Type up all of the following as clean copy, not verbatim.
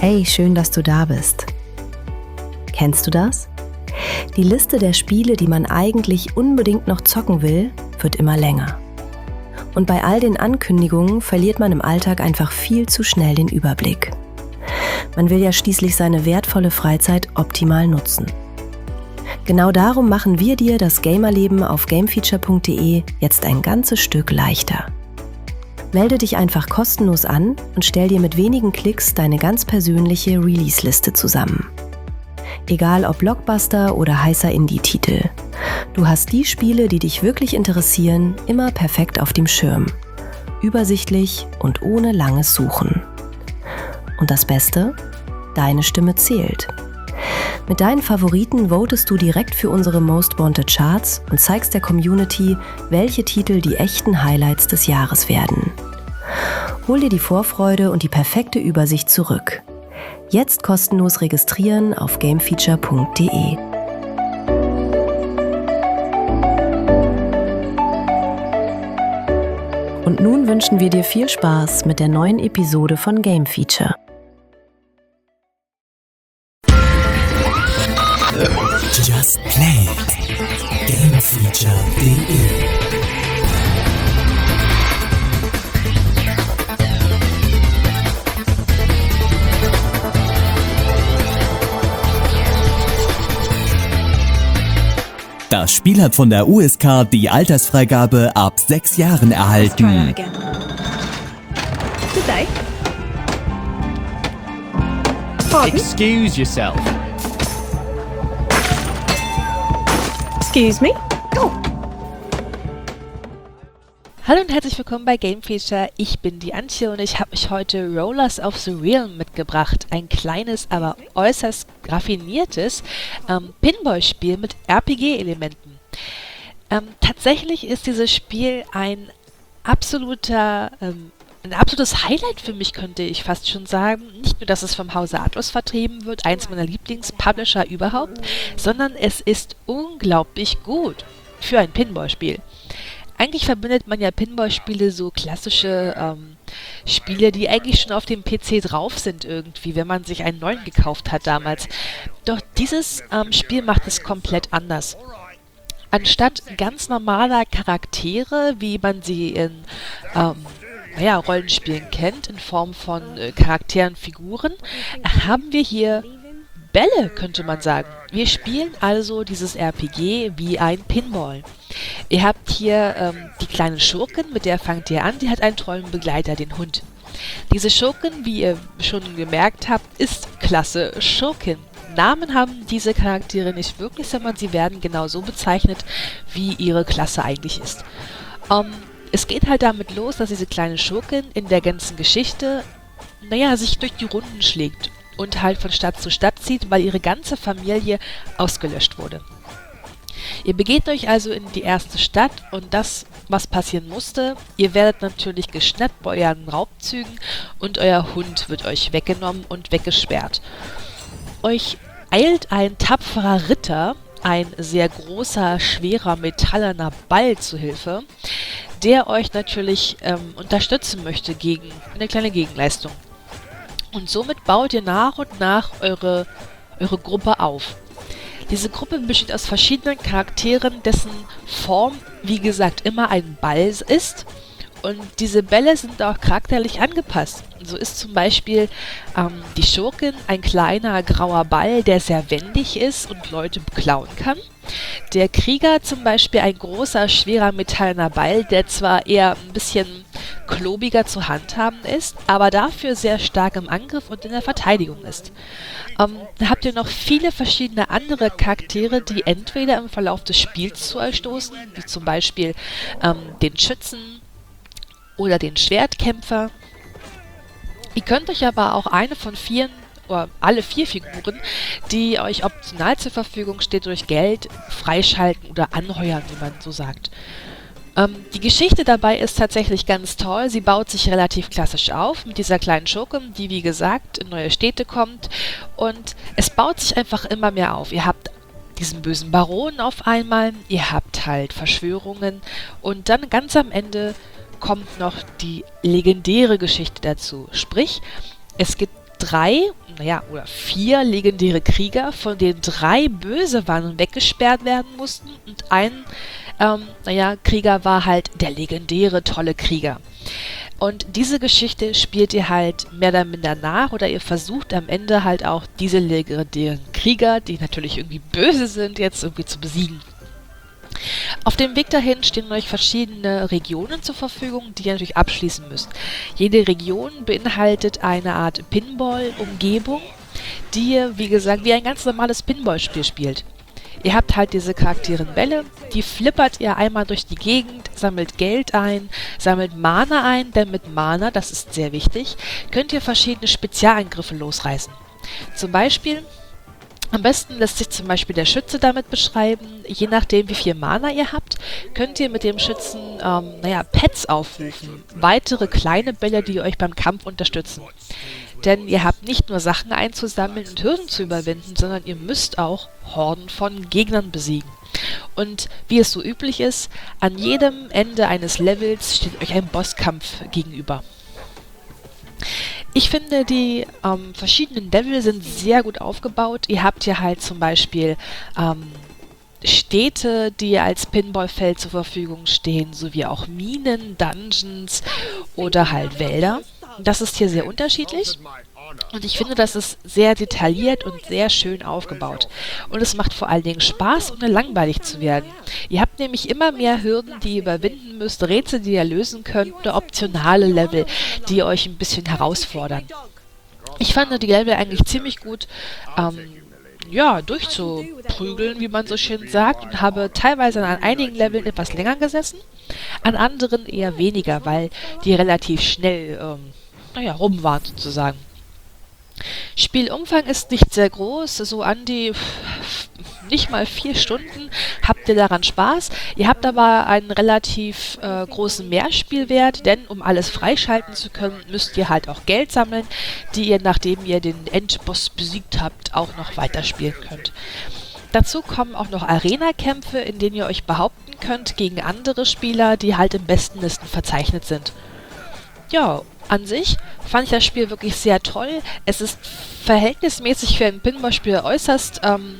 Hey, schön, dass du da bist. Kennst du das? Die Liste der Spiele, die man eigentlich unbedingt noch zocken will, wird immer länger. Und bei all den Ankündigungen verliert man im Alltag einfach viel zu schnell den Überblick. Man will ja schließlich seine wertvolle Freizeit optimal nutzen. Genau darum machen wir dir das Gamerleben auf gamefeature.de jetzt ein ganzes Stück leichter. Melde dich einfach kostenlos an und stell dir mit wenigen Klicks deine ganz persönliche Release-Liste zusammen. Egal ob Blockbuster oder heißer Indie-Titel. Du hast die Spiele, die dich wirklich interessieren, immer perfekt auf dem Schirm. Übersichtlich und ohne langes Suchen. Und das Beste? Deine Stimme zählt. Mit deinen Favoriten votest du direkt für unsere Most Wanted Charts und zeigst der Community, welche Titel die echten Highlights des Jahres werden. Hol dir die Vorfreude und die perfekte Übersicht zurück. Jetzt kostenlos registrieren auf gamefeature.de. Und nun wünschen wir dir viel Spaß mit der neuen Episode von Game Feature. Just Play It. Gamefeature.de. Das Spiel hat von der USK die Altersfreigabe ab 6 Jahren erhalten. Good day. Excuse yourself. Excuse me. Oh. Hallo und herzlich willkommen bei Game Feature. Ich bin die Antje und ich habe euch heute Rollers of the Realm mitgebracht. Ein kleines, aber äußerst raffiniertes Pinball-Spiel mit RPG-Elementen. Tatsächlich ist dieses Spiel ein absolutes Highlight für mich, könnte ich fast schon sagen. Nicht nur, dass es vom Hause Atlus vertrieben wird, eins meiner Lieblingspublisher überhaupt, sondern es ist unglaublich gut für ein Pinball-Spiel. Eigentlich verbindet man ja Pinball-Spiele so klassische Spiele, die eigentlich schon auf dem PC drauf sind irgendwie, wenn man sich einen neuen gekauft hat damals. Doch dieses Spiel macht es komplett anders. Anstatt ganz normaler Charaktere, wie man sie in Rollenspielen kennt, in Form von Charakteren, Figuren, haben wir hier Bälle, könnte man sagen. Wir spielen also dieses RPG wie ein Pinball. Ihr habt hier die kleine Schurken, mit der fangt ihr an, die hat einen treuen Begleiter, den Hund. Diese Schurken, wie ihr schon gemerkt habt, ist klasse Schurkin. Namen haben diese Charaktere nicht wirklich, sondern sie werden genauso bezeichnet, wie ihre Klasse eigentlich ist. Es geht halt damit los, dass diese kleine Schurkin in der ganzen Geschichte, sich durch die Runden schlägt und halt von Stadt zu Stadt zieht, weil ihre ganze Familie ausgelöscht wurde. Ihr begebt euch also in die erste Stadt und das, was passieren musste, ihr werdet natürlich geschnappt bei euren Raubzügen und euer Hund wird euch weggenommen und weggesperrt. Euch eilt ein tapferer Ritter, ein sehr großer, schwerer, metallerner Ball zu Hilfe, der euch natürlich unterstützen möchte gegen eine kleine Gegenleistung. Und somit baut ihr nach und nach eure Gruppe auf. Diese Gruppe besteht aus verschiedenen Charakteren, dessen Form, wie gesagt, immer ein Ball ist. Und diese Bälle sind auch charakterlich angepasst. So ist zum Beispiel die Schurkin ein kleiner grauer Ball, der sehr wendig ist und Leute beklauen kann. Der Krieger zum Beispiel ein großer, schwerer, metallener Ball, der zwar eher ein bisschen klobiger zu handhaben ist, aber dafür sehr stark im Angriff und in der Verteidigung ist. Da habt ihr noch viele verschiedene andere Charaktere, die entweder im Verlauf des Spiels zu euch stoßen, wie zum Beispiel den Schützen oder den Schwertkämpfer. Ihr könnt euch aber auch eine von 4 oder alle 4 Figuren, die euch optional zur Verfügung steht, durch Geld freischalten oder anheuern, wie man so sagt. Die Geschichte dabei ist tatsächlich ganz toll. Sie baut sich relativ klassisch auf mit dieser kleinen Schurkin, die wie gesagt in neue Städte kommt, und es baut sich einfach immer mehr auf. Ihr habt diesen bösen Baron auf einmal, ihr habt halt Verschwörungen und dann ganz am Ende kommt noch die legendäre Geschichte dazu. Sprich, es gibt oder 4 legendäre Krieger, von denen 3 böse waren und weggesperrt werden mussten und ein Krieger war halt der legendäre, tolle Krieger. Und diese Geschichte spielt ihr halt mehr oder minder nach oder ihr versucht am Ende halt auch diese legendären Krieger, die natürlich irgendwie böse sind, jetzt irgendwie zu besiegen. Auf dem Weg dahin stehen euch verschiedene Regionen zur Verfügung, die ihr natürlich abschließen müsst. Jede Region beinhaltet eine Art Pinball-Umgebung, die ihr, wie gesagt, wie ein ganz normales Pinball-Spiel spielt. Ihr habt halt diese Charakteren-Bälle, die flippert ihr einmal durch die Gegend, sammelt Geld ein, sammelt Mana ein, denn mit Mana, das ist sehr wichtig, könnt ihr verschiedene Spezialangriffe losreißen. Zum Beispiel, am besten lässt sich zum Beispiel der Schütze damit beschreiben, je nachdem wie viel Mana ihr habt, könnt ihr mit dem Schützen Pets aufrufen, weitere kleine Bälle, die euch beim Kampf unterstützen. Denn ihr habt nicht nur Sachen einzusammeln und Hürden zu überwinden, sondern ihr müsst auch Horden von Gegnern besiegen. Und wie es so üblich ist, an jedem Ende eines Levels steht euch ein Bosskampf gegenüber. Ich finde, die verschiedenen Level sind sehr gut aufgebaut. Ihr habt hier halt zum Beispiel Städte, die als Pinballfeld zur Verfügung stehen, sowie auch Minen, Dungeons oder halt Wälder. Das ist hier sehr unterschiedlich und ich finde, das ist sehr detailliert und sehr schön aufgebaut. Und es macht vor allen Dingen Spaß, ohne langweilig zu werden. Ihr habt nämlich immer mehr Hürden, die ihr überwinden müsst, Rätsel, die ihr lösen könnt oder optionale Level, die euch ein bisschen herausfordern. Ich fand die Level eigentlich ziemlich gut durchzuprügeln, wie man so schön sagt, und habe teilweise an einigen Leveln etwas länger gesessen, an anderen eher weniger, weil die relativ schnell rum waren sozusagen. Spielumfang ist nicht sehr groß, so an die nicht mal 4 Stunden habt ihr daran Spaß. Ihr habt aber einen relativ großen Mehrspielwert, denn um alles freischalten zu können, müsst ihr halt auch Geld sammeln, die ihr, nachdem ihr den Endboss besiegt habt, auch noch weiterspielen könnt. Dazu kommen auch noch Arena-Kämpfe, in denen ihr euch behaupten könnt gegen andere Spieler, die halt in Bestenlisten verzeichnet sind. Ja, an sich fand ich das Spiel wirklich sehr toll. Es ist verhältnismäßig für ein Pinballspiel äußerst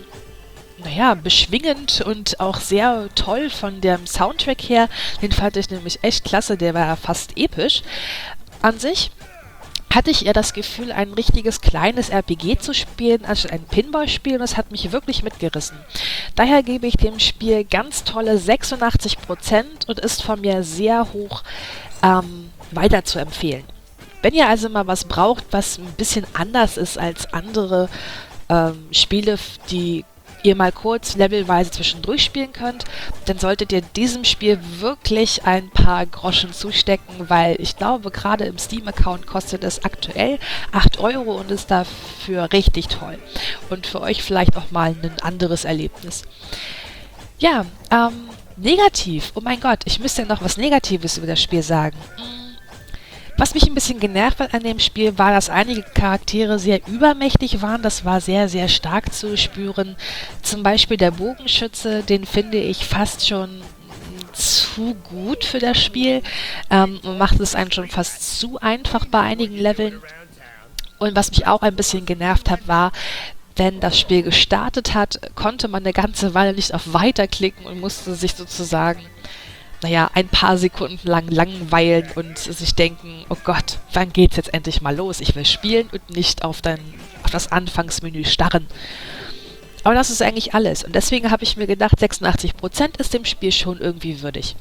beschwingend und auch sehr toll von dem Soundtrack her. Den fand ich nämlich echt klasse, der war ja fast episch. An sich hatte ich eher das Gefühl, ein richtiges kleines RPG zu spielen, anstatt ein Pinballspiel, und das hat mich wirklich mitgerissen. Daher gebe ich dem Spiel ganz tolle 86% und ist von mir sehr hoch weiter zu empfehlen. Wenn ihr also mal was braucht, was ein bisschen anders ist als andere Spiele, die ihr mal kurz levelweise zwischendurch spielen könnt, dann solltet ihr diesem Spiel wirklich ein paar Groschen zustecken, weil ich glaube, gerade im Steam-Account kostet es aktuell 8 € und ist dafür richtig toll. Und für euch vielleicht auch mal ein anderes Erlebnis. Ja, negativ. Oh mein Gott, ich müsste ja noch was Negatives über das Spiel sagen. Was mich ein bisschen genervt hat an dem Spiel, war, dass einige Charaktere sehr übermächtig waren. Das war sehr, sehr stark zu spüren. Zum Beispiel der Bogenschütze, den finde ich fast schon zu gut für das Spiel. Und macht es einem schon fast zu einfach bei einigen Leveln. Und was mich auch ein bisschen genervt hat, war, wenn das Spiel gestartet hat, konnte man eine ganze Weile nicht auf Weiter klicken und musste sich sozusagen ein paar Sekunden lang langweilen und sich denken, oh Gott, wann geht's jetzt endlich mal los? Ich will spielen und nicht auf das Anfangsmenü starren. Aber das ist eigentlich alles. Und deswegen habe ich mir gedacht, 86% ist dem Spiel schon irgendwie würdig.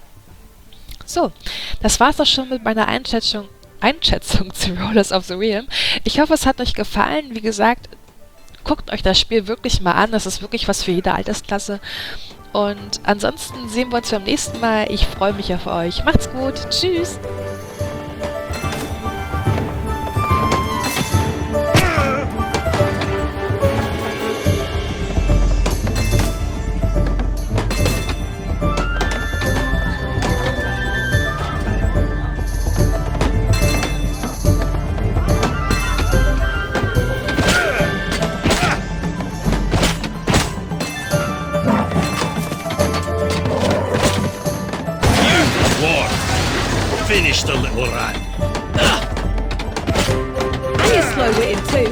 So, das war's auch schon mit meiner Einschätzung zu Rollers of the Realm. Ich hoffe, es hat euch gefallen. Wie gesagt, guckt euch das Spiel wirklich mal an. Das ist wirklich was für jede Altersklasse. Und ansonsten sehen wir uns beim nächsten Mal. Ich freue mich auf euch. Macht's gut. Tschüss. And you slow we're in 2.